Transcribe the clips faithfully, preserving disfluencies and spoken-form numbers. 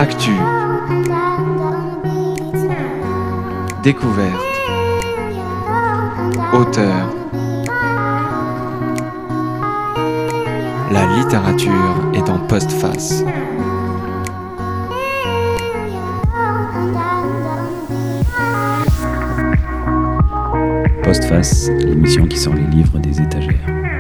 Actu, découverte, auteur. La littérature est en postface. Postface, l'émission qui sort les livres des étagères.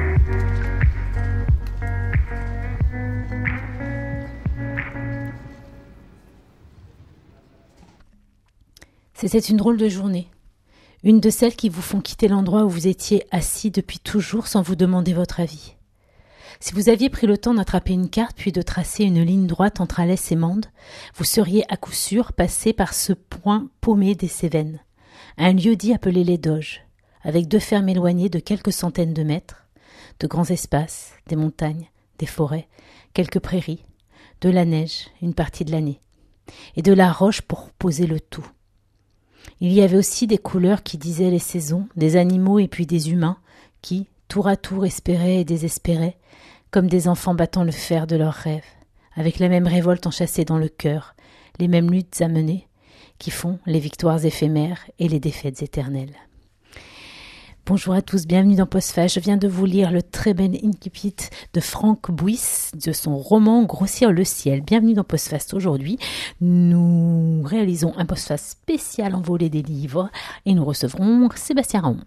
C'était une drôle de journée. Une de celles qui vous font quitter l'endroit où vous étiez assis depuis toujours sans vous demander votre avis. Si vous aviez pris le temps d'attraper une carte puis de tracer une ligne droite entre Alès et Mende, vous seriez à coup sûr passé par ce point paumé des Cévennes, un lieu dit appelé les Doges, avec deux fermes éloignées de quelques centaines de mètres, de grands espaces, des montagnes, des forêts, quelques prairies, de la neige une partie de l'année, et de la roche pour poser le tout. Il y avait aussi des couleurs qui disaient les saisons, des animaux et puis des humains qui, tour à tour, espéraient et désespéraient, comme des enfants battant le fer de leurs rêves, avec la même révolte enchâssée dans le cœur, les mêmes luttes à mener, qui font les victoires éphémères et les défaites éternelles. Bonjour à tous, bienvenue dans Postface. Je viens de vous lire le très bel incipit de Franck Bouys de son roman Grossir le ciel. Bienvenue dans Postface. Aujourd'hui, nous réalisons un Postface spécial envolé des livres et nous recevrons Sébastien Raon.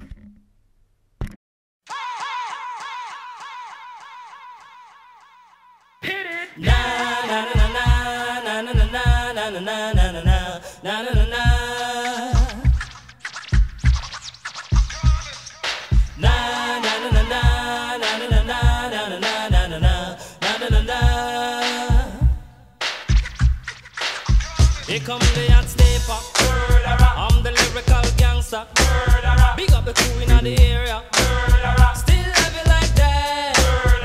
Here come the hot stepper. I'm the lyrical gangster. Big up the crew in the area. Still have it like that.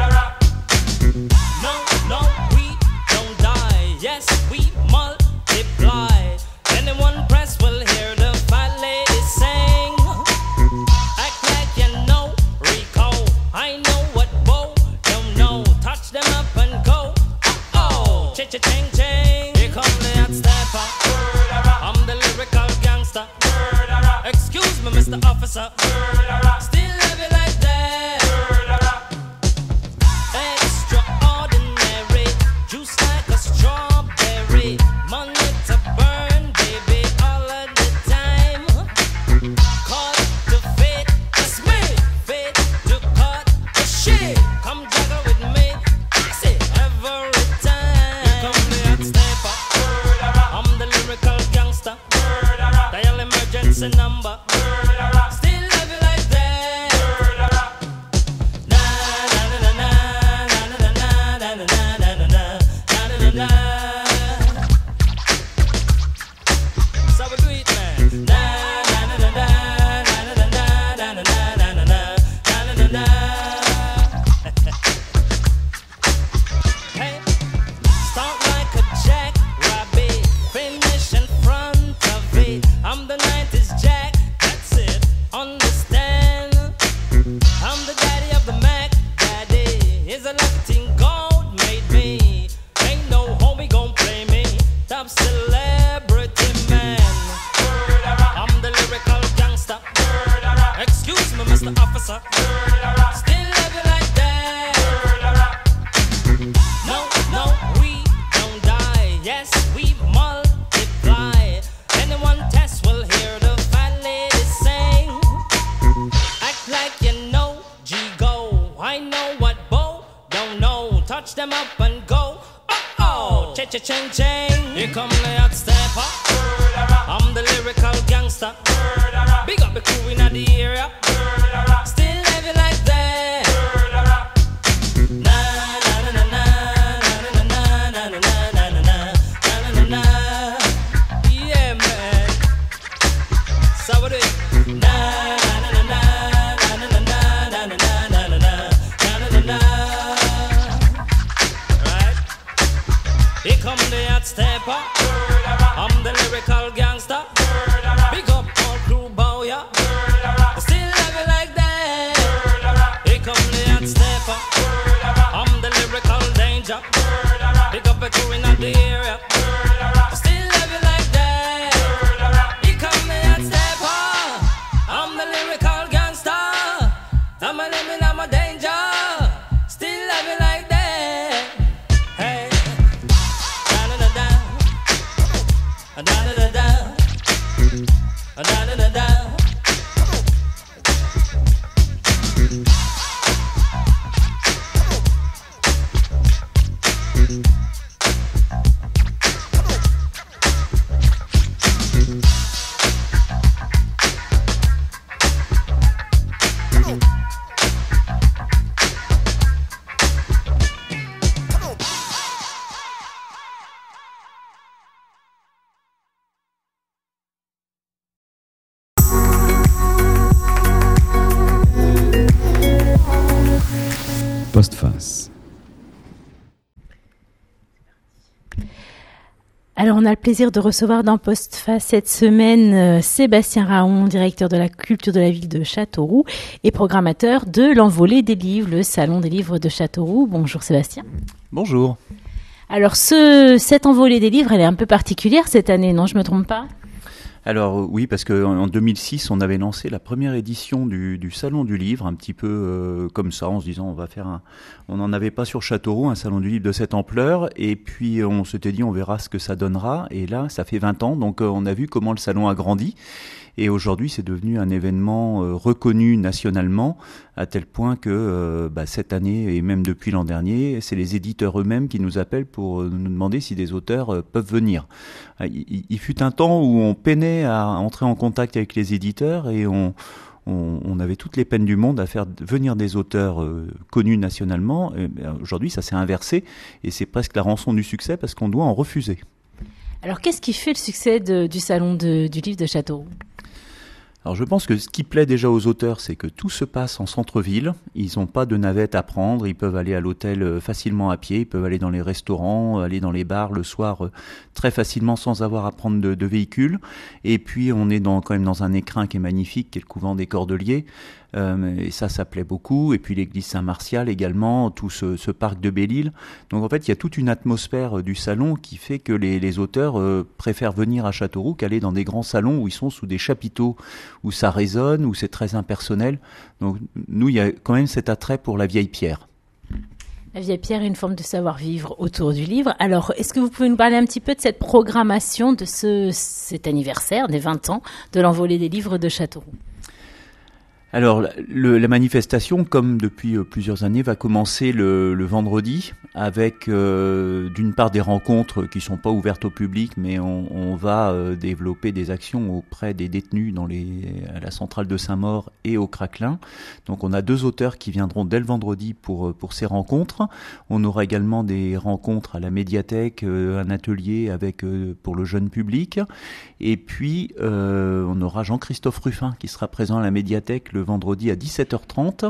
No, no, we don't die. Yes, we multiply. Anyone press will hear the fat lady sing. Act like you know Rico. I know what Bo don't know. Touch them up and go. Oh, cha-cha-ching ching. Here come the hot stepper. I'm the lyrical gangster. Excuse me, Mister Officer. Still love you like that. Extraordinary, juice like a strawberry. Money to burn, baby, all of the time. Caught the fate, it's me. Fate to cut the shit. Come juggle with me, I say every time. Here come the hot stepper. I'm the lyrical gangster. Dial emergency number. Still love you like that. Na na na na na na na na na na na na na na. So we do it, man. Na na na na na na na na na na na na na na na. Hey, start like a jackrabbit, finish in front of it. I'm the nineties Jack, that's it, understand? I'm the daddy of the Mac, daddy. Is a lucky thing God made me. Ain't no homie gon' play me. Top celebrity man. I'm the lyrical gangster. Excuse me, Mister Officer. Still love you like that. No, no, we don't die. Yes, we multiply. Anyone test will hear the fat lady sing. Act like you know G-Go. I know what Bo don't know. Touch them up and go. Oh-oh, cha-cha-ching-ching. Here come the hot stepper. I'm the lyrical gangster. Big up the crew in the area. Still have it like that. Na na na na na na na na na na na na na na. Yeah, man. So we do it. Na na na na na na na na na na na na na na. Right. Here come the hot stepper. I'm the lyrical gangster. Big up all crew bow ya. Still have it like that. Here come the hot stepper. I'm the lyrical danger. Big up the crew in the area. da da da da, da da da da. Postface. Alors, on a le plaisir de recevoir dans Postface cette semaine euh, Sébastien Raon, directeur de la culture de la ville de Châteauroux et programmateur de l'Envolée des livres, le salon des livres de Châteauroux. Bonjour Sébastien. Bonjour. Alors, ce, cette Envolée des livres, elle est un peu particulière cette année, non? Je me trompe pas? Alors oui, parce qu'en deux mille six, on avait lancé la première édition du, du Salon du Livre, un petit peu euh, comme ça, en se disant on va faire un... On n'en avait pas sur Châteauroux un Salon du Livre de cette ampleur, et puis on s'était dit on verra ce que ça donnera, et là ça fait vingt ans, donc euh, on a vu comment le salon a grandi. Et aujourd'hui, c'est devenu un événement euh, reconnu nationalement, à tel point que euh, bah, cette année, et même depuis l'an dernier, c'est les éditeurs eux-mêmes qui nous appellent pour euh, nous demander si des auteurs euh, peuvent venir. Euh, il, il fut un temps où on peinait à entrer en contact avec les éditeurs et on, on, on avait toutes les peines du monde à faire venir des auteurs euh, connus nationalement. Et, ben, aujourd'hui, ça s'est inversé et c'est presque la rançon du succès parce qu'on doit en refuser. Alors, qu'est-ce qui fait le succès de, du salon de, du livre de Châteauroux? Alors je pense que ce qui plaît déjà aux auteurs, c'est que tout se passe en centre-ville. Ils n'ont pas de navette à prendre, ils peuvent aller à l'hôtel facilement à pied, ils peuvent aller dans les restaurants, aller dans les bars le soir très facilement sans avoir à prendre de, de véhicule. Et puis on est dans, quand même dans un écrin qui est magnifique, qui est le couvent des Cordeliers. Euh, et ça, ça plaît beaucoup. Et puis l'église Saint-Martial également, tout ce, ce parc de Belle-Île. Donc en fait, il y a toute une atmosphère euh, du salon qui fait que les, les auteurs euh, préfèrent venir à Châteauroux qu'aller dans des grands salons où ils sont sous des chapiteaux, où ça résonne, où c'est très impersonnel. Donc nous, il y a quand même cet attrait pour la vieille pierre. La vieille pierre est une forme de savoir-vivre autour du livre. Alors, est-ce que vous pouvez nous parler un petit peu de cette programmation de ce, cet anniversaire des vingt ans de l'Envolée des livres de Châteauroux? Alors, le, la manifestation, comme depuis euh, plusieurs années, va commencer le, le vendredi avec, euh, d'une part, des rencontres qui sont pas ouvertes au public, mais on, on va euh, développer des actions auprès des détenus dans les, à la centrale de Saint-Maur et au Craquelin. Donc, on a deux auteurs qui viendront dès le vendredi pour, pour ces rencontres. On aura également des rencontres à la médiathèque, euh, un atelier avec euh, pour le jeune public. Et puis, euh, on aura Jean-Christophe Ruffin qui sera présent à la médiathèque le vendredi à dix-sept heures trente.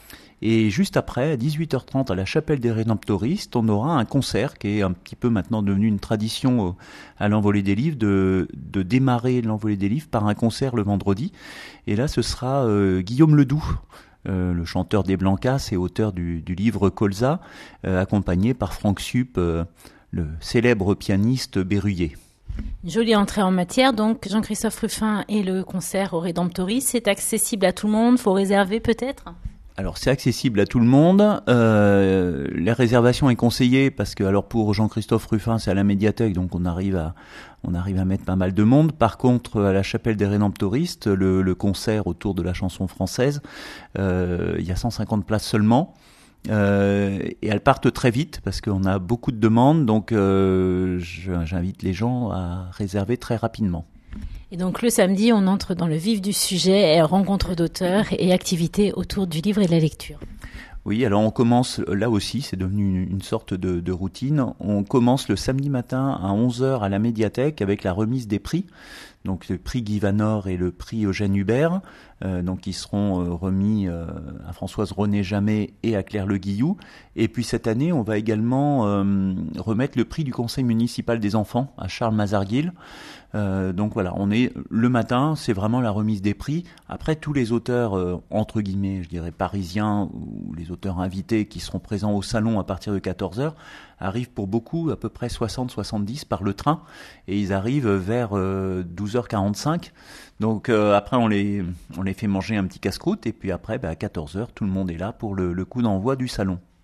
Et juste après, à dix-huit heures trente, à la chapelle des Rédemptoristes, on aura un concert qui est un petit peu maintenant devenu une tradition à l'Envolée des livres, de, de démarrer l'Envolée des livres par un concert le vendredi. Et là, ce sera euh, Guillaume Ledoux, euh, le chanteur des Blancas et auteur du, du livre Colza, euh, accompagné par Franck Supp, euh, le célèbre pianiste berruyer. Une jolie entrée en matière, donc Jean-Christophe Ruffin et le concert au Rédemptoris, c'est accessible à tout le monde, faut réserver peut-être? Alors c'est accessible à tout le monde, euh, la réservation est conseillée parce que alors pour Jean-Christophe Ruffin c'est à la médiathèque donc on arrive à on arrive à mettre pas mal de monde. Par contre à la chapelle des Rédemptoristes, le, le concert autour de la chanson française, euh, il y a cent cinquante places seulement. Euh, et elles partent très vite parce qu'on a beaucoup de demandes, donc euh, j'invite les gens à réserver très rapidement. Et donc le samedi, on entre dans le vif du sujet, rencontres d'auteurs et activités autour du livre et de la lecture. Oui, alors on commence, là aussi, c'est devenu une, une sorte de, de routine. On commence le samedi matin à onze heures à la médiathèque avec la remise des prix. Donc le prix Guy Vanor et le prix Eugène Hubert, euh, donc qui seront euh, remis euh, à Françoise René Jamet et à Claire Le Guillou. Et puis cette année, on va également euh, remettre le prix du Conseil municipal des enfants à Charles Mazarguil. Euh, donc voilà, on est le matin, c'est vraiment la remise des prix. Après, tous les auteurs euh, entre guillemets, je dirais parisiens ou les auteurs invités qui seront présents au salon à partir de quatorze heures arrivent pour beaucoup à peu près soixante à soixante-dix par le train et ils arrivent vers euh, douze heures quarante-cinq. Donc euh, après on les on les fait manger un petit casse-croûte et puis après bah, à quatorze heures tout le monde est là pour le, le coup d'envoi du salon.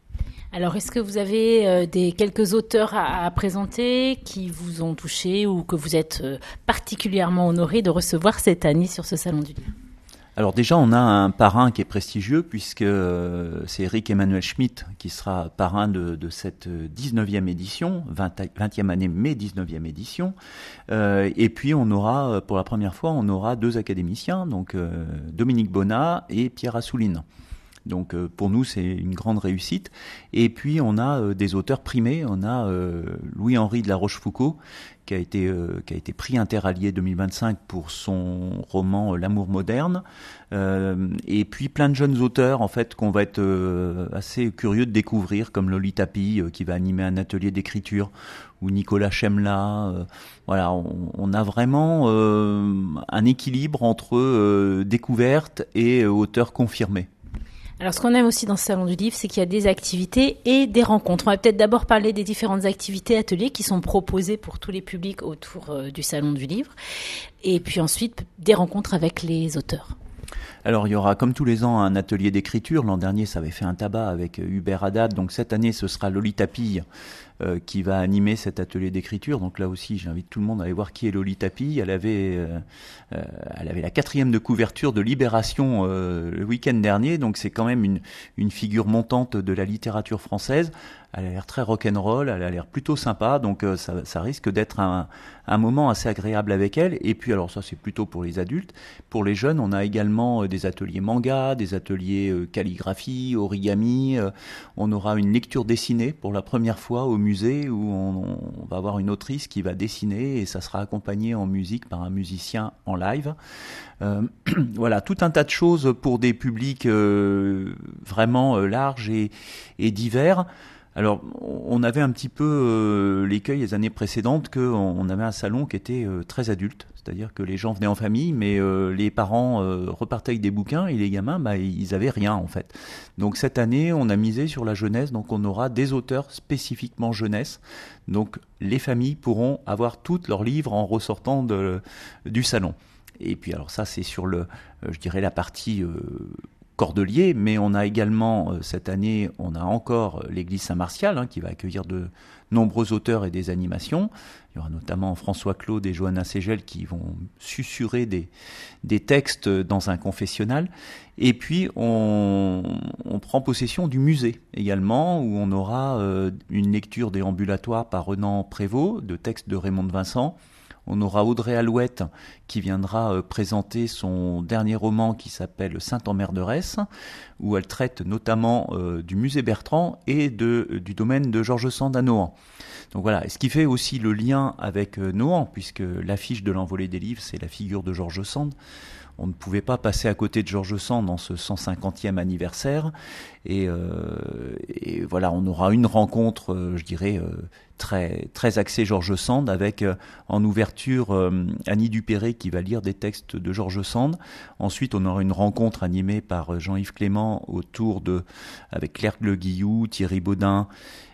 Alors, est-ce que vous avez euh, des quelques auteurs à, à présenter qui vous ont touché ou que vous êtes euh, particulièrement honoré de recevoir cette année sur ce Salon du Livre ? Alors déjà, on a un parrain qui est prestigieux puisque euh, c'est Eric Emmanuel Schmitt qui sera parrain de, de cette dix-neuvième édition, vingtième année mais dix-neuvième édition. Euh, et puis on aura, pour la première fois, on aura deux académiciens, donc euh, Dominique Bonnat et Pierre Assouline. Donc euh, pour nous, c'est une grande réussite. Et puis on a euh, des auteurs primés. On a euh, Louis-Henri de La Rochefoucauld, qui a été euh, qui a été prix Interallié deux mille vingt-cinq pour son roman euh, L'amour moderne. Euh, et puis plein de jeunes auteurs en fait qu'on va être euh, assez curieux de découvrir, comme Lolita Pille euh, qui va animer un atelier d'écriture, ou Nicolas Chemla. Euh, voilà, on, on a vraiment euh, un équilibre entre euh, découverte et euh, auteurs confirmés. Alors, ce qu'on aime aussi dans ce Salon du Livre, c'est qu'il y a des activités et des rencontres. On va peut-être d'abord parler des différentes activités, ateliers qui sont proposés pour tous les publics autour euh, du Salon du Livre. Et puis ensuite, des rencontres avec les auteurs. Alors, il y aura, comme tous les ans, un atelier d'écriture. L'an dernier, ça avait fait un tabac avec Hubert Haddad. Donc, cette année, ce sera Lolita Pille euh, qui va animer cet atelier d'écriture. Donc, là aussi, j'invite tout le monde à aller voir qui est Lolita Pille. Elle avait, euh, euh, elle avait la quatrième de couverture de Libération euh, le week-end dernier. Donc, c'est quand même une, une figure montante de la littérature française. Elle a l'air très rock'n'roll, elle a l'air plutôt sympa, donc euh, ça, ça risque d'être un, un moment assez agréable avec elle. Et puis, alors ça, c'est plutôt pour les adultes. Pour les jeunes, on a également euh, des ateliers manga, des ateliers euh, calligraphie, origami. Euh, on aura une lecture dessinée pour la première fois au musée où on, on va avoir une autrice qui va dessiner et ça sera accompagné en musique par un musicien en live. Euh, voilà, tout un tas de choses pour des publics euh, vraiment euh, larges et, et divers. Alors, on avait un petit peu euh, l'écueil les années précédentes qu'on on avait un salon qui était euh, très adulte, c'est-à-dire que les gens venaient en famille, mais euh, les parents euh, repartaient avec des bouquins et les gamins, bah, ils avaient rien en fait. Donc cette année, on a misé sur la jeunesse, donc on aura des auteurs spécifiquement jeunesse. Donc les familles pourront avoir tous leurs livres en ressortant de, du salon. Et puis alors ça, c'est sur le, euh, je dirais la partie euh, Cordelier, mais on a également, euh, cette année, on a encore l'église Saint-Martial hein, qui va accueillir de nombreux auteurs et des animations. Il y aura notamment François Claude et Johanna Ségel qui vont susurrer des, des textes dans un confessionnal. Et puis, on, on prend possession du musée également, où on aura euh, une lecture déambulatoire par Renan Prévost, de textes de Raymond de Vincent. On aura Audrey Alouette qui viendra euh, présenter son dernier roman qui s'appelle Sainte-Emmerderesse, où elle traite notamment euh, du musée Bertrand et de, euh, du domaine de George Sand à Nohant. Donc voilà, et ce qui fait aussi le lien avec euh, Nohant, puisque l'affiche de l'envolée des livres, c'est la figure de George Sand. On ne pouvait pas passer à côté de George Sand dans ce cent cinquantième anniversaire. Et, euh, et voilà, on aura une rencontre, euh, je dirais, euh, très, très axée George Sand, avec euh, en ouverture euh, Annie Dupéré qui va lire des textes de George Sand. Ensuite, on aura une rencontre animée par Jean-Yves Clément autour de, avec Claire Le Guillou, Thierry Baudin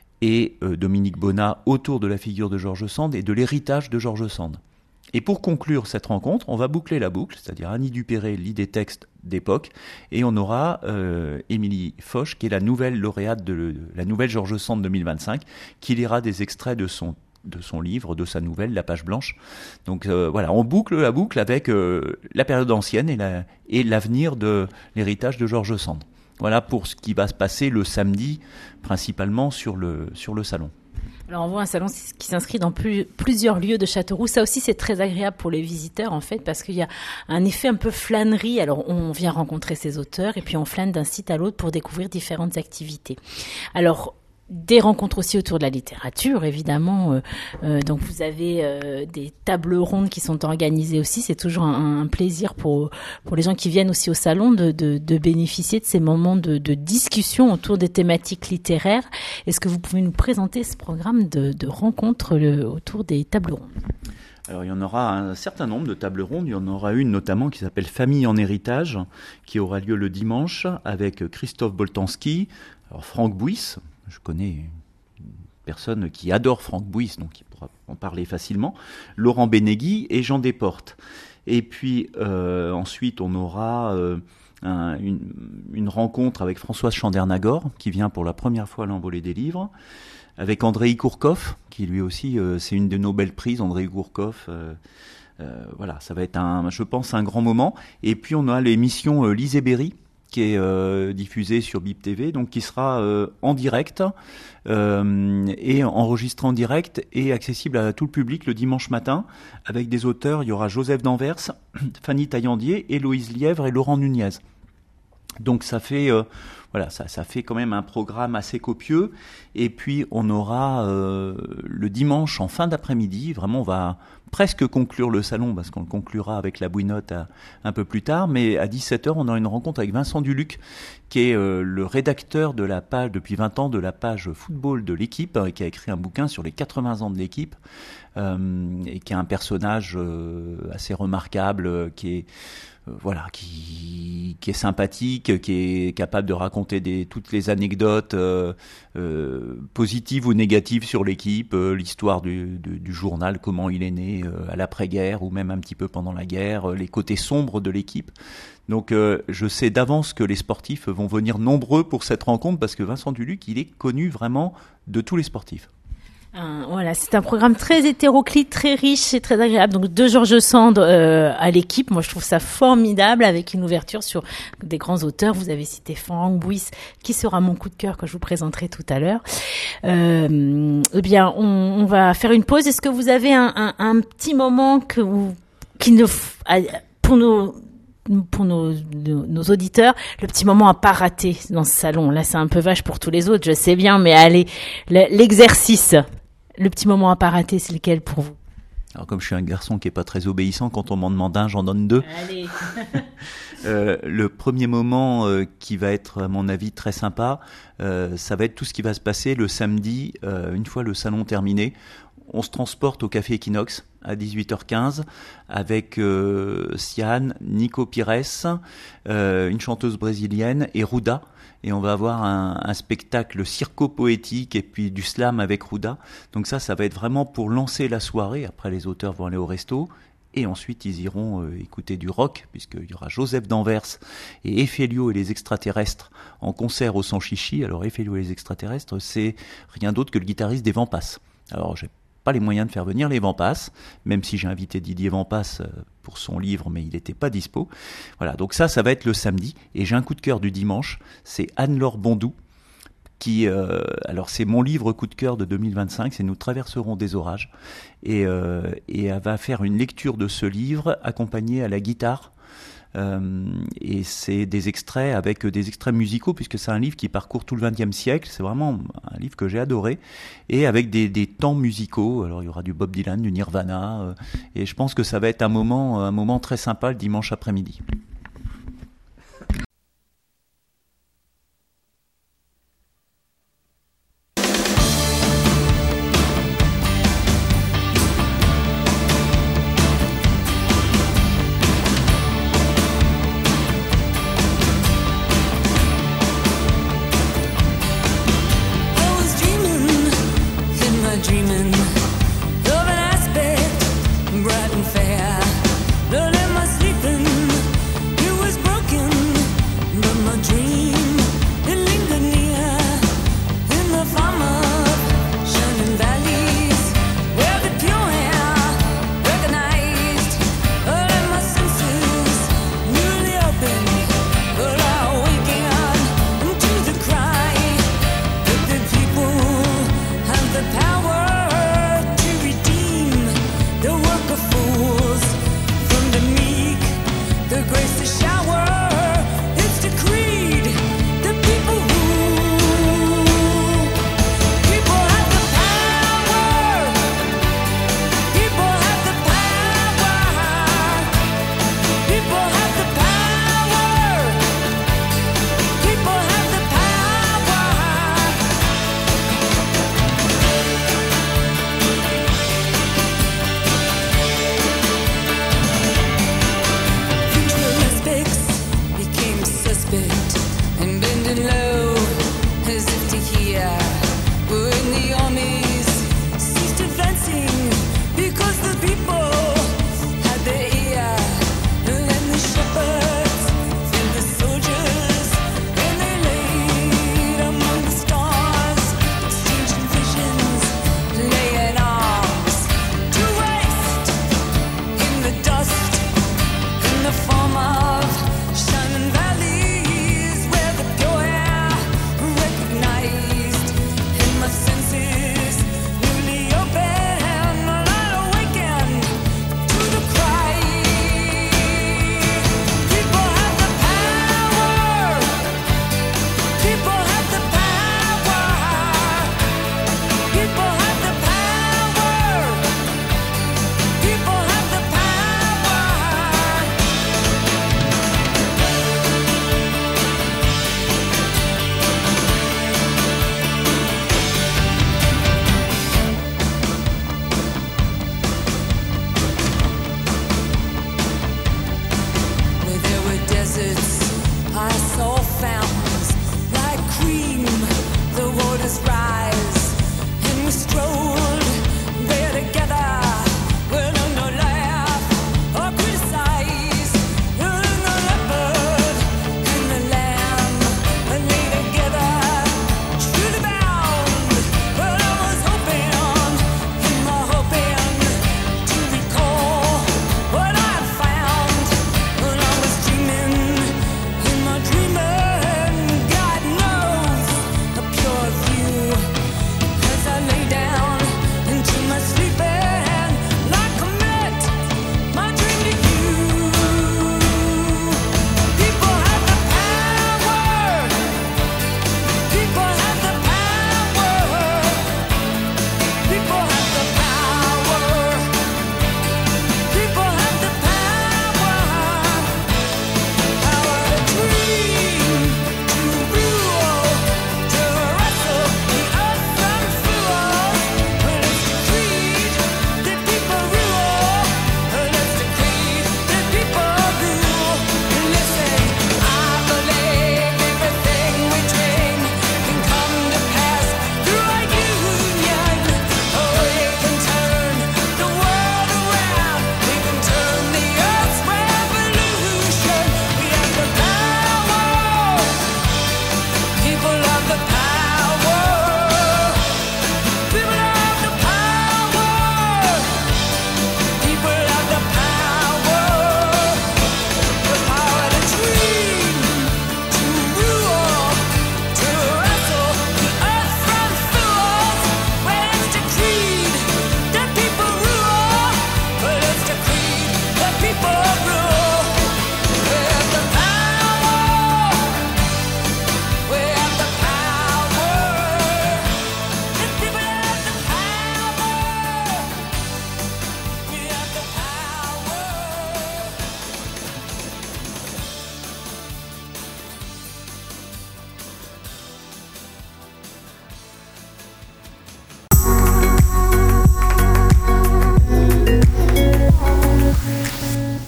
et euh, Dominique Bonnat autour de la figure de George Sand et de l'héritage de George Sand. Et pour conclure cette rencontre, on va boucler la boucle, c'est-à-dire Annie Dupéré lit des textes d'époque, et on aura euh, Émilie Foch, qui est la nouvelle lauréate de, de la nouvelle George Sand deux mille vingt-cinq, qui lira des extraits de son, de son livre, de sa nouvelle, La Page Blanche. Donc euh, voilà, on boucle la boucle avec euh, la période ancienne et, la, et l'avenir de l'héritage de George Sand. Voilà pour ce qui va se passer le samedi, principalement sur le, sur le salon. Alors on voit un salon qui s'inscrit dans plus, plusieurs lieux de Châteauroux. Ça aussi c'est très agréable pour les visiteurs en fait parce qu'il y a un effet un peu flânerie. Alors on vient rencontrer ces auteurs et puis on flâne d'un site à l'autre pour découvrir différentes activités. Alors des rencontres aussi autour de la littérature, évidemment. Euh, euh, donc vous avez euh, des tables rondes qui sont organisées aussi. C'est toujours un, un plaisir pour pour les gens qui viennent aussi au salon de de, de bénéficier de ces moments de, de discussion autour des thématiques littéraires. Est-ce que vous pouvez nous présenter ce programme de, de rencontres le, autour des tables rondes ? Alors il y en aura un certain nombre de tables rondes. Il y en aura une notamment qui s'appelle Famille en héritage, qui aura lieu le dimanche avec Christophe Boltanski, alors Franck Bouys. Je connais une personne qui adore Franck Bouys, donc il pourra en parler facilement, Laurent Benegui et Jean Desportes. Et puis euh, ensuite, on aura euh, un, une, une rencontre avec Françoise Chandernagor, qui vient pour la première fois à l'Envolée des livres, avec Andrei Kourkov, qui lui aussi, euh, c'est une de nos belles prises, Andrei Kourkov. Euh, euh, voilà, ça va être, un, je pense, un grand moment. Et puis on a l'émission euh, Lise Berry, qui est euh, diffusée sur B I P T V, donc qui sera euh, en direct euh, et enregistré en direct et accessible à tout le public le dimanche matin, avec des auteurs. Il y aura Joseph d'Anvers, Fanny Taillandier, Héloïse Lièvre et Laurent Nunez. Donc ça fait euh, voilà, ça, ça fait quand même un programme assez copieux. Et puis on aura euh, le dimanche en fin d'après-midi, vraiment on va presque conclure le salon, parce qu'on le conclura avec la bouinotte à, un peu plus tard, mais à dix-sept heures on aura une rencontre avec Vincent Duluc, qui est euh, le rédacteur de la page, depuis vingt ans, de la page football de l'équipe, et qui a écrit un bouquin sur les quatre-vingts ans de l'équipe, euh, et qui est un personnage euh, assez remarquable, euh, qui est Euh, voilà, qui, qui est sympathique, qui est capable de raconter des, toutes les anecdotes euh, euh, positives ou négatives sur l'équipe, euh, l'histoire du, du, du journal, comment il est né euh, à l'après-guerre ou même un petit peu pendant la guerre, euh, les côtés sombres de l'équipe. Donc euh, je sais d'avance que les sportifs vont venir nombreux pour cette rencontre, parce que Vincent Duluc, il est connu vraiment de tous les sportifs. Un, voilà, c'est un programme très hétéroclite, très riche et très agréable. Donc de George Sand euh, à l'équipe, moi je trouve ça formidable, avec une ouverture sur des grands auteurs. Vous avez cité Franck Bouis, qui sera mon coup de cœur que je vous présenterai tout à l'heure. Euh, eh bien, on, on va faire une pause. Est-ce que vous avez un, un, un petit moment que vous, qui ne pour nos pour nos, nos, nos auditeurs, le petit moment à pas rater dans ce salon. Là, c'est un peu vache pour tous les autres, je sais bien, mais allez, l'exercice. Le petit moment à pas rater, c'est lequel pour vous? Alors comme je suis un garçon qui est pas très obéissant, quand on m'en demande un, j'en donne deux. Allez. euh, le premier moment euh, qui va être, à mon avis, très sympa, euh, ça va être tout ce qui va se passer le samedi, euh, une fois le salon terminé. On se transporte au Café Equinox à dix-huit heures quinze avec euh, Sian, Nico Pires, euh, une chanteuse brésilienne et Ruda. Et on va avoir un, un spectacle circo-poétique et puis du slam avec Ruda. Donc ça, ça va être vraiment pour lancer la soirée. Après, les auteurs vont aller au resto. Et ensuite, ils iront euh, écouter du rock, puisqu'il y aura Joseph d'Anvers et Ephelio et les extraterrestres en concert au Sanchichi. Alors, Ephelio et les extraterrestres, c'est rien d'autre que le guitariste des Vampas. Alors, j'ai pas les moyens de faire venir les Vampas, même si j'ai invité Didier Vampas pour son livre, mais il n'était pas dispo. Voilà, donc ça, ça va être le samedi. Et j'ai un coup de cœur du dimanche, c'est Anne-Laure Bondou, qui, euh, alors c'est mon livre coup de cœur de deux mille vingt-cinq, c'est Nous traverserons des orages. Et, euh, et elle va faire une lecture de ce livre accompagnée à la guitare. Euh, et c'est des extraits avec des extraits musicaux, puisque c'est un livre qui parcourt tout le vingtième siècle. C'est vraiment un livre que j'ai adoré, et avec des, des temps musicaux. Alors il y aura du Bob Dylan, du Nirvana, euh, et je pense que ça va être un moment, un moment très sympa le dimanche après-midi. Bright and fair, don't let my sleeping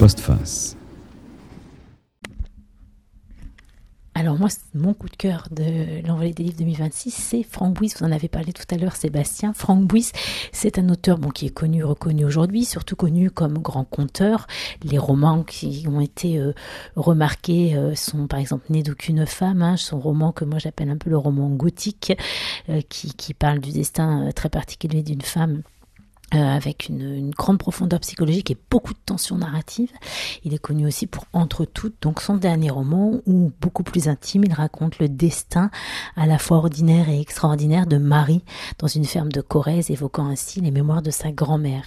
Postface. Alors moi, mon coup de cœur de l'envolée des livres deux mille vingt-six, c'est Franck Bouys. Vous en avez parlé tout à l'heure, Sébastien. Franck Bouys, c'est un auteur bon, qui est connu, reconnu aujourd'hui, surtout connu comme grand conteur. Les romans qui ont été euh, remarqués euh, sont par exemple Né d'aucune femme, hein, son roman que moi j'appelle un peu le roman gothique, euh, qui, qui parle du destin euh, très particulier d'une femme. Euh, avec une, une grande profondeur psychologique et beaucoup de tension narrative. Il est connu aussi pour Entre toutes, donc son dernier roman, où beaucoup plus intime, il raconte le destin à la fois ordinaire et extraordinaire de Marie dans une ferme de Corrèze, évoquant ainsi les mémoires de sa grand-mère.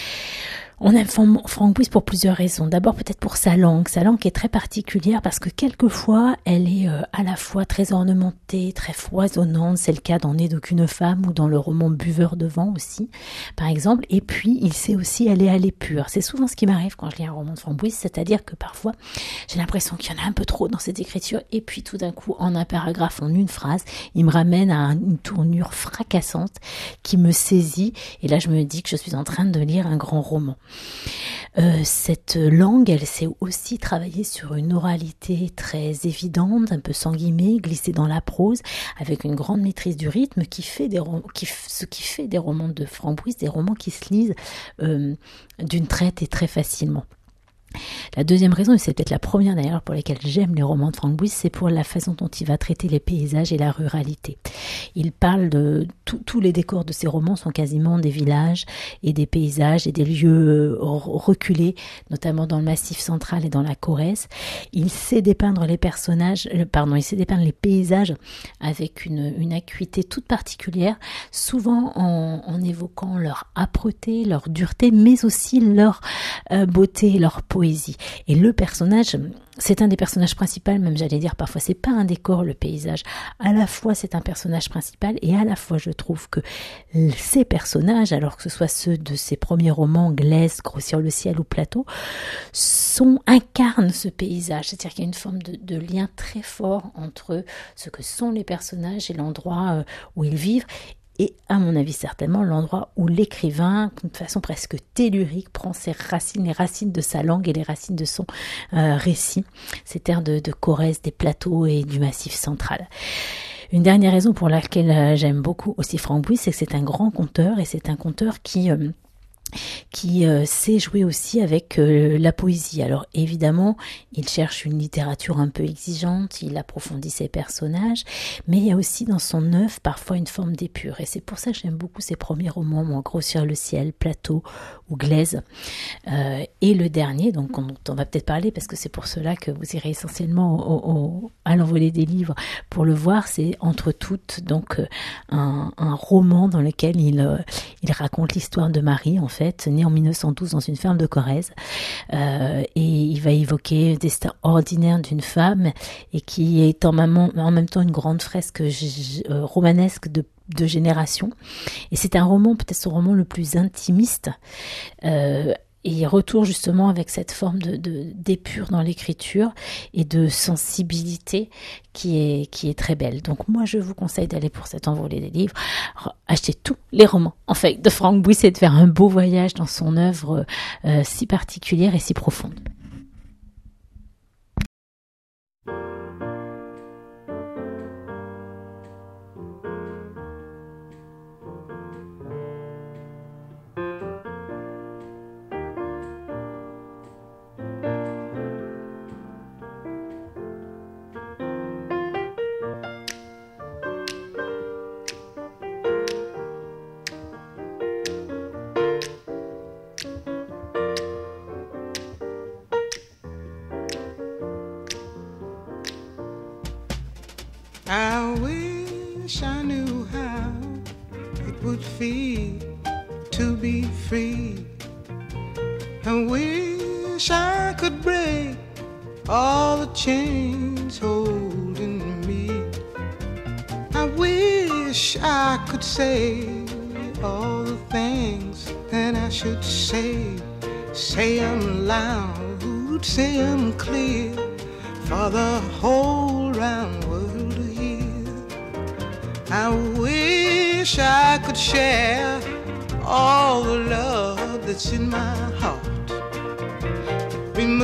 On aime Franck Bouys pour plusieurs raisons. D'abord peut-être pour sa langue. Sa langue est très particulière parce que quelquefois elle est euh, à la fois très ornementée, très foisonnante. C'est le cas dans Né d'aucune femme ou dans le roman Buveur de vent aussi, par exemple. Et puis il sait aussi aller à l'épure. C'est souvent ce qui m'arrive quand je lis un roman de Franck Bouys, c'est-à-dire que parfois j'ai l'impression qu'il y en a un peu trop dans cette écriture et puis tout d'un coup en un paragraphe, en une phrase, il me ramène à une tournure fracassante qui me saisit et là je me dis que je suis en train de lire un grand roman. Euh, cette langue, elle sait aussi travailler sur une oralité très évidente, un peu sans guillemets, glissée dans la prose, avec une grande maîtrise du rythme, qui fait des rom- qui f- ce qui fait des romans de Franck Bouys, des romans qui se lisent euh, d'une traite et très facilement. La deuxième raison, et c'est peut-être la première d'ailleurs pour laquelle j'aime les romans de Franck Bouys, c'est pour la façon dont il va traiter les paysages et la ruralité. Il parle de tout, tous les décors de ses romans sont quasiment des villages et des paysages et des lieux reculés, notamment dans le Massif central et dans la Corrèze. Il sait dépeindre les personnages, pardon, il sait dépeindre les paysages avec une, une acuité toute particulière, souvent en, en évoquant leur âpreté, leur dureté, mais aussi leur euh, beauté, leur poésie. Et le personnage, c'est un des personnages principaux, même j'allais dire parfois, c'est pas un décor le paysage. À la fois c'est un personnage principal et à la fois je trouve que ces personnages, alors que ce soit ceux de ses premiers romans, Glaise, Grossir le ciel ou Plateau, sont, incarnent ce paysage. C'est-à-dire qu'il y a une forme de, de lien très fort entre ce que sont les personnages et l'endroit où ils vivent. Et à mon avis certainement l'endroit où l'écrivain, de façon presque tellurique, prend ses racines, les racines de sa langue et les racines de son euh, récit, ces terres de, de Corrèze, des plateaux et du Massif central. Une dernière raison pour laquelle euh, j'aime beaucoup aussi Franck Bouys, c'est que c'est un grand conteur et c'est un conteur qui... Euh, qui euh, sait jouer aussi avec euh, la poésie. Alors évidemment, il cherche une littérature un peu exigeante, il approfondit ses personnages, mais il y a aussi dans son œuvre parfois une forme d'épure. Et c'est pour ça que j'aime beaucoup ses premiers romans, moi, Grossir le ciel, Plateau ou Glaise. Euh, et le dernier, donc dont on, on va peut-être parler, parce que c'est pour cela que vous irez essentiellement au, au, à l'envolée des livres pour le voir, c'est Entre toutes, donc euh, un, un roman dans lequel il, euh, il raconte l'histoire de Marie, en fait, né en mille neuf cent douze dans une ferme de Corrèze, euh, et il va évoquer le destin ordinaire d'une femme et qui est en même, en même temps une grande fresque j- euh, romanesque de, de génération. Et c'est un roman, peut-être son roman le plus intimiste, euh, et il retourne justement avec cette forme de, de, d'épure dans l'écriture et de sensibilité qui est, qui est très belle. Donc moi, je vous conseille d'aller pour cette envolée des livres, acheter tous les romans en fait de Franck Bouys et de faire un beau voyage dans son œuvre euh, si particulière et si profonde. I wish I knew how it would feel to be free. I wish I could break all the chains holding me. I wish I could say all the things that I should say. Say them loud, say them clear for the whole round world to hear. I wish I could share all the love that's in my heart. Remind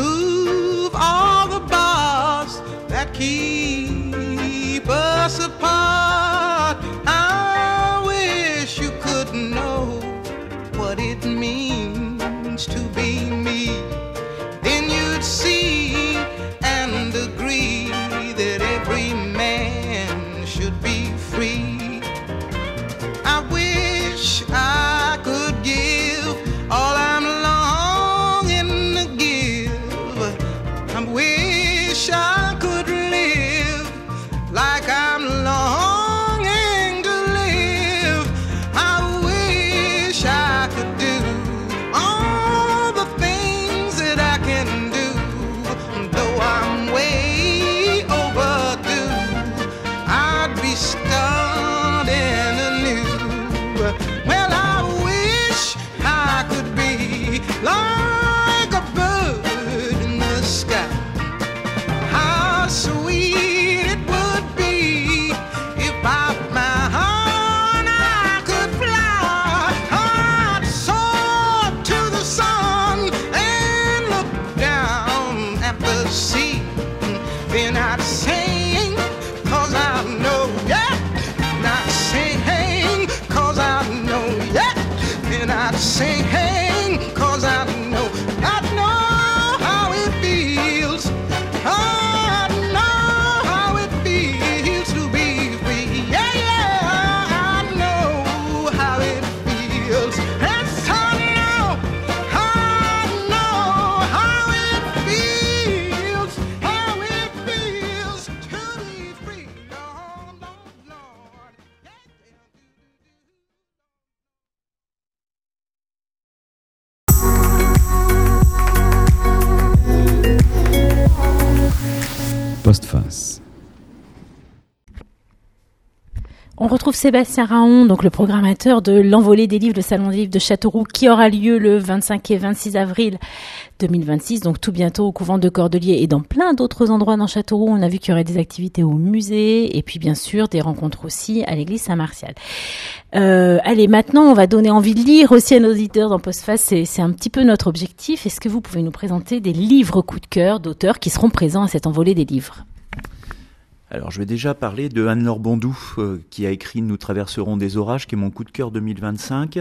keep us apart. I wish you could know what it means to be me. Then you'd see and agree that every man should be free. I wish I could give all I'm longing to give. I wish I could live like I'm longing to live. I wish I could do all the things that I can do, though I'm way overdue. I'd be starting anew. Well, I wish I could be like a bird in the sky. How sweet it would be if by my heart I could fly. I'd soar to the sun and look down at the sea. Then I'd sing, cause I know, yeah. And I'd sing, cause I know, yeah. And I'd sing, cause I know, I know how it feels. I know how it feels to be free. Yeah, yeah, I know how it feels. Yes, I know, I know how it feels. How it feels to be free. Lord, Lord, Lord. Yeah, yeah. Postface. On retrouve Sébastien Raon, donc le programmateur de l'envolée des livres, le salon des livres de Châteauroux, qui aura lieu le vingt-cinq et vingt-six avril deux mille vingt-six, donc tout bientôt au couvent de Cordeliers et dans plein d'autres endroits dans Châteauroux. On a vu qu'il y aurait des activités au musée et puis bien sûr des rencontres aussi à l'église Saint-Martial. Euh, allez, maintenant on va donner envie de lire aussi à nos auditeurs dans Postface, c'est, c'est un petit peu notre objectif. Est-ce que vous pouvez nous présenter des livres coup de cœur d'auteurs qui seront présents à cette envolée des livres ? Alors, je vais déjà parler de Anne-Laure Bondou, euh, qui a écrit « Nous traverserons des orages », qui est mon coup de cœur deux mille vingt-cinq.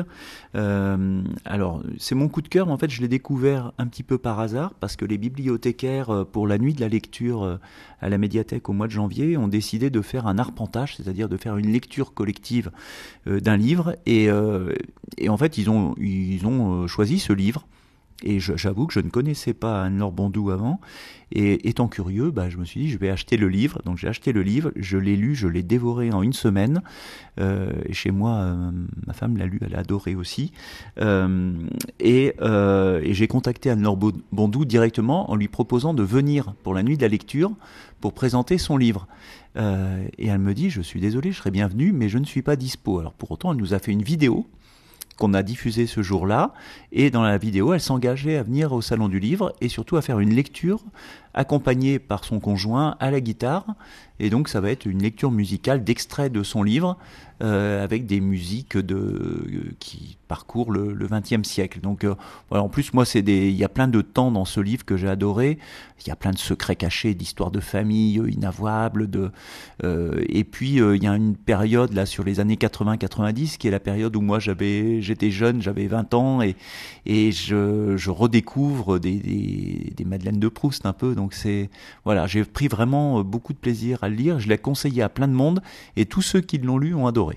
Euh, alors, c'est mon coup de cœur, mais en fait, je l'ai découvert un petit peu par hasard, parce que les bibliothécaires, euh, pour la nuit de la lecture euh, à la médiathèque au mois de janvier, ont décidé de faire un arpentage, c'est-à-dire de faire une lecture collective euh, d'un livre. Et, euh, et en fait, ils ont, ils ont euh, choisi ce livre. Et je, j'avoue que je ne connaissais pas Anne-Laure Bondou avant. Et étant curieux, bah, je me suis dit, je vais acheter le livre. Donc j'ai acheté le livre, je l'ai lu, je l'ai dévoré en une semaine. Euh, et chez moi, euh, ma femme l'a lu, elle a adoré aussi. Euh, et, euh, et j'ai contacté Anne-Laure Bondou directement en lui proposant de venir pour la nuit de la lecture pour présenter son livre. Euh, et elle me dit, je suis désolé, je serais bienvenue, mais je ne suis pas dispo. Alors pour autant, elle nous a fait une vidéo qu'on a diffusé ce jour-là, et dans la vidéo, elle s'engageait à venir au Salon du Livre et surtout à faire une lecture accompagnée par son conjoint à la guitare, et donc ça va être une lecture musicale d'extraits de son livre euh, avec des musiques de, euh, qui parcourent le, le vingtième siècle. Donc euh, voilà, en plus moi c'est des, il y a plein de temps dans ce livre que j'ai adoré. Il y a plein de secrets cachés, d'histoires de famille euh, inavouables, de euh, et puis euh, il y a une période là sur les années quatre-vingts quatre-vingt-dix qui est la période où moi j'avais j'étais jeune, j'avais vingt ans et et je, je redécouvre des, des des Madeleine de Proust un peu. Donc c'est voilà, j'ai pris vraiment beaucoup de plaisir à le lire. Je l'ai conseillé à plein de monde et tous ceux qui l'ont lu ont adoré.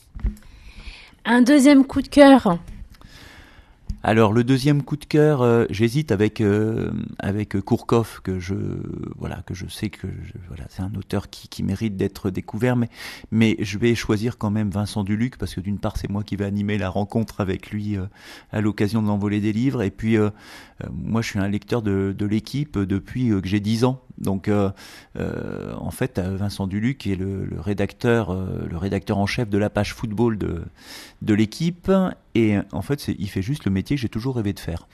Un deuxième coup de cœur. Alors le deuxième coup de cœur, euh, j'hésite avec euh, avec Kourkov, que je voilà que je sais que je, voilà c'est un auteur qui, qui mérite d'être découvert, mais mais je vais choisir quand même Vincent Duluc parce que d'une part c'est moi qui vais animer la rencontre avec lui euh, à l'occasion de l'envolée des livres, et puis euh, euh, moi je suis un lecteur de de l'équipe depuis euh, que j'ai dix ans. Donc euh, euh, en fait Vincent Duluc est le, le rédacteur euh, le rédacteur en chef de la page football de de l'équipe, et en fait c'est, il fait juste le métier que j'ai toujours rêvé de faire.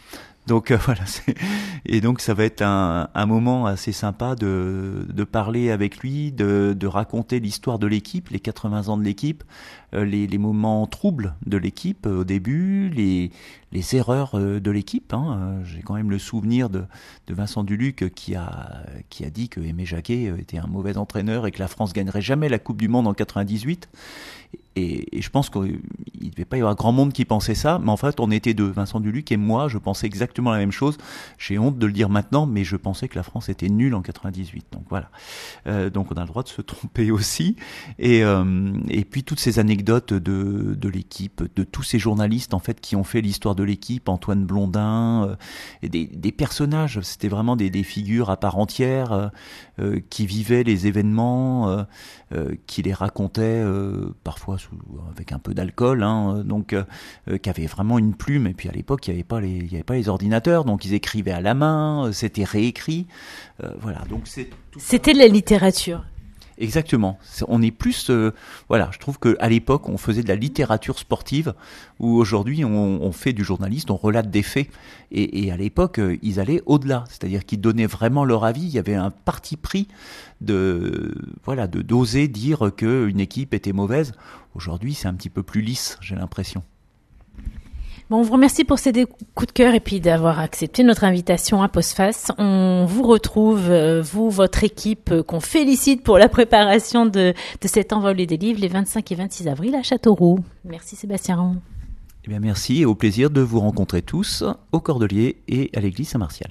Donc euh, voilà, c'est... et donc ça va être un, un moment assez sympa de, de parler avec lui, de, de raconter l'histoire de l'équipe, les quatre-vingts ans de l'équipe, euh, les, les moments troubles de l'équipe euh, au début, les, les erreurs euh, de l'équipe. Hein. Euh, j'ai quand même le souvenir de, de Vincent Duluc qui a, qui a dit que Aimé Jacquet était un mauvais entraîneur et que la France gagnerait jamais la Coupe du Monde en quatre-vingt-dix-huit. Et, et je pense qu'il ne devait pas y avoir grand monde qui pensait ça, mais en fait on était deux, Vincent Duluc et moi, je pensais exactement la même chose. J'ai honte de le dire maintenant, mais je pensais que la France était nulle en quatre-vingt-dix-huit. Donc voilà. Euh, donc on a le droit de se tromper aussi. Et, euh, et puis toutes ces anecdotes de, de l'équipe, de tous ces journalistes en fait qui ont fait l'histoire de l'équipe, Antoine Blondin, euh, et des, des personnages. C'était vraiment des, des figures à part entière euh, euh, qui vivaient les événements, euh, euh, qui les racontaient euh, parfois sous, avec un peu d'alcool, hein, donc euh, euh, qui avaient vraiment une plume. Et puis à l'époque, il n'y avait pas les, il y avait pas les ordinateurs, donc ils écrivaient à la main, euh, c'était réécrit, euh, voilà. Donc c'est tout C'était de la littérature. Exactement. C'est, on est plus, euh, voilà. Je trouve que à l'époque, on faisait de la littérature sportive, où aujourd'hui, on, on fait du journaliste, on relate des faits. Et, et à l'époque, euh, ils allaient au-delà, c'est-à-dire qu'ils donnaient vraiment leur avis. Il y avait un parti pris de, voilà, de d'oser dire que une équipe était mauvaise. Aujourd'hui, c'est un petit peu plus lisse, j'ai l'impression. Bon, on vous remercie pour ces coups de cœur et puis d'avoir accepté notre invitation à Postface. On vous retrouve, euh, vous, votre équipe, euh, qu'on félicite pour la préparation de, de cet envolé des livres les vingt-cinq et vingt-six avril à Châteauroux. Merci Sébastien Raon. Eh bien, merci et au plaisir de vous rencontrer tous au Cordelier et à l'église Saint-Martial.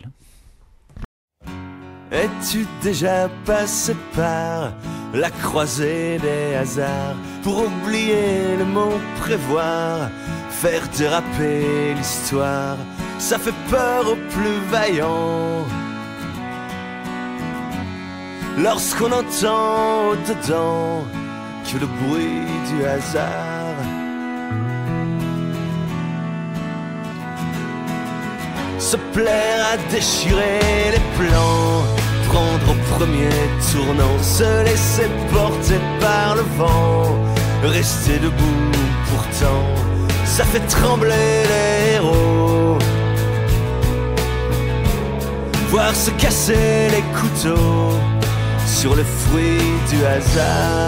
Es-tu déjà passé par la croisée des hasards pour oublier le mot prévoir, faire déraper l'histoire? Ça fait peur aux plus vaillants lorsqu'on entend au-dedans que le bruit du hasard. Se plaire à déchirer les plans, prendre au premier tournant, se laisser porter par le vent, rester debout pourtant, ça fait trembler les héros. Voir se casser les couteaux sur le fruit du hasard,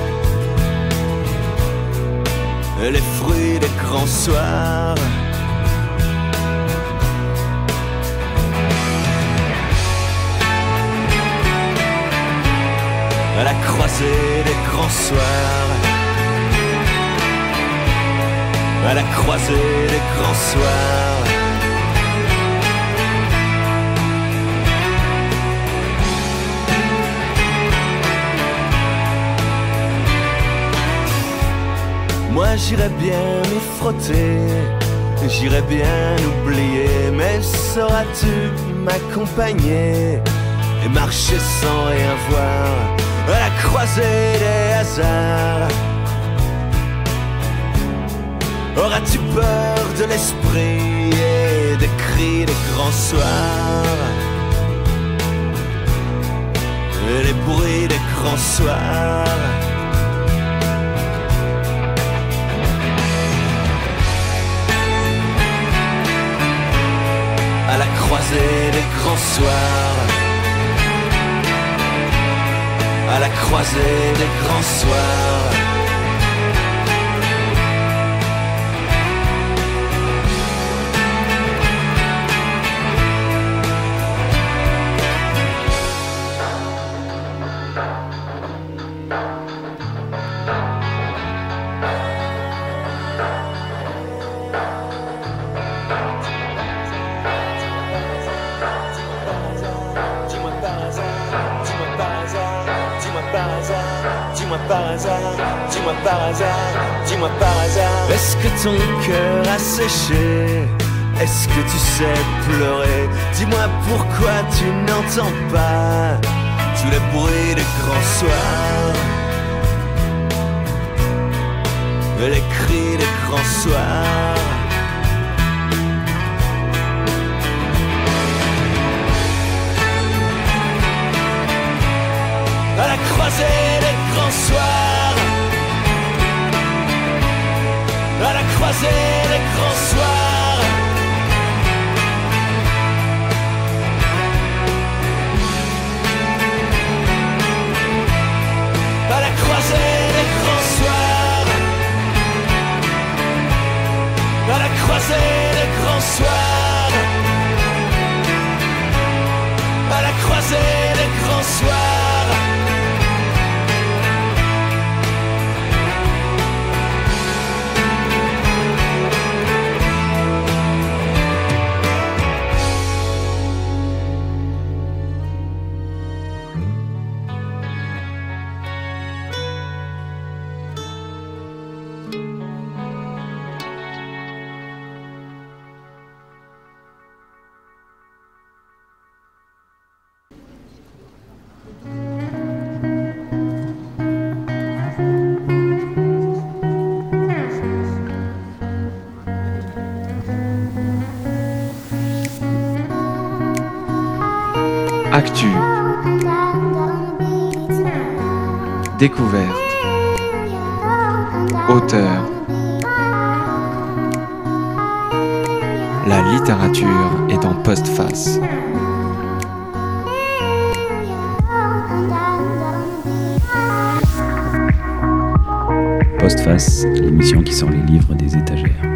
les fruits des grands soirs. À la croisée des grands soirs, à la croisée des grands soirs. Moi j'irais bien m'y frotter, j'irais bien oublier, mais sauras-tu m'accompagner et marcher sans rien voir à la croisée des hasards? Auras-tu peur de l'esprit et des cris des grands soirs, et les bruits des grands soirs? À la croisée des grands soirs, à la croisée des grands soirs. Dis-moi par hasard, dis-moi par hasard, dis-moi par hasard. Est-ce que ton cœur a séché? Est-ce que tu sais pleurer? Dis-moi pourquoi tu n'entends pas tous les bruits des grands soirs, les cris des grands soirs. À la croisée des grands soirs, à la croisée des grands soirs, Actu. Découverte. Auteur. La littérature est en postface. Postface, l'émission qui sort les livres des étagères.